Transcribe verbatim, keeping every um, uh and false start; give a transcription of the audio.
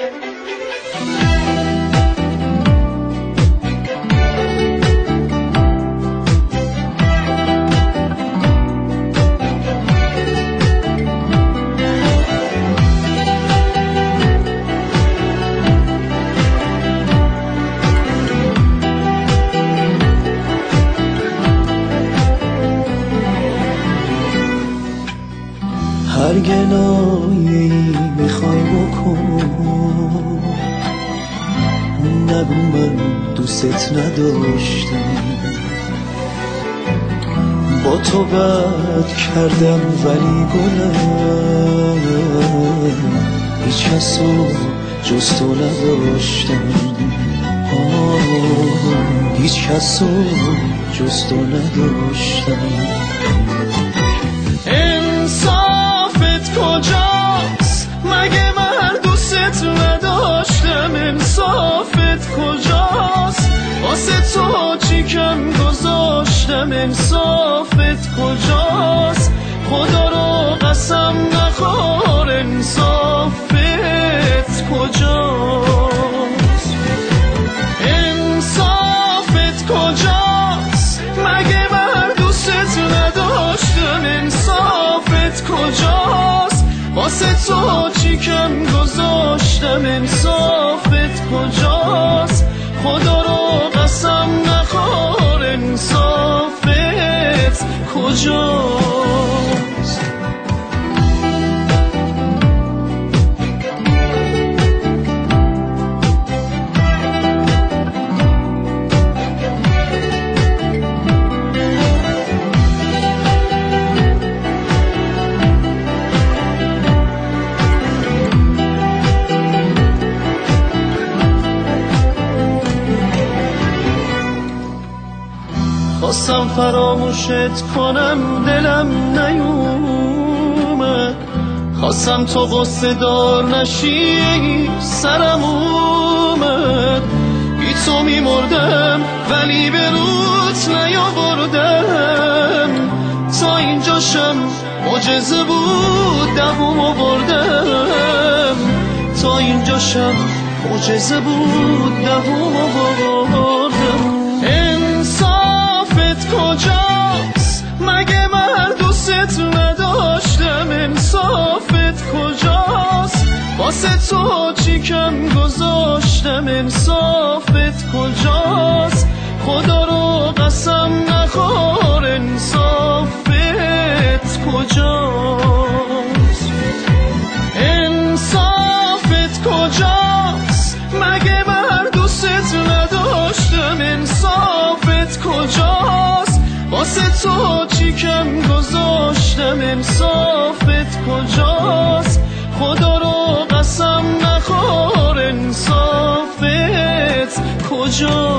هر گلایه‌ای میخوای بکن، نگو من دوست نداشتم. با تو بد کردم ولی گلم، هیچ کس رو جز تو نداشتم. هیچ کس رو جز تو نداشتم. کجاست مگه من دوست نداشتم؟ انصافت کجاست واسه تو چی کم گذاشتم؟ انصافت کجاست خدا رو قسم نخور؟ انصافت کجاست؟ انصافت کجاست مگه من دوست نداشتم؟ انصافت کجاست واسه تو چی کم گذاشتم؟ انصافت کجاست خدا رو قسم نخور؟ انصافت کجاست؟ خواستم فراموشت کنم دلم نیومد، خواستم تو قصه دار نشی سرم اومد. بی تو میمردم ولی به روت نیاوردم، تا اینجاشم معجزه بود دووم آوردم. تا اینجاشم معجزه بود دووم آوردم. انصافت کجاست مگه من دوست نداشتم؟ انصافت کجاست واسه تو چی کم گذاشتم؟ انصافت کجاست خدا رو قسم نخور؟ انصافت کجاست؟ انصافت کجاست مگه من دوست نداشتم؟ انصافت کجاست واسه تو چی کم گذاشتم؟ انصافت کجاست خدا رو قسم نخور؟ انصافت کجاست؟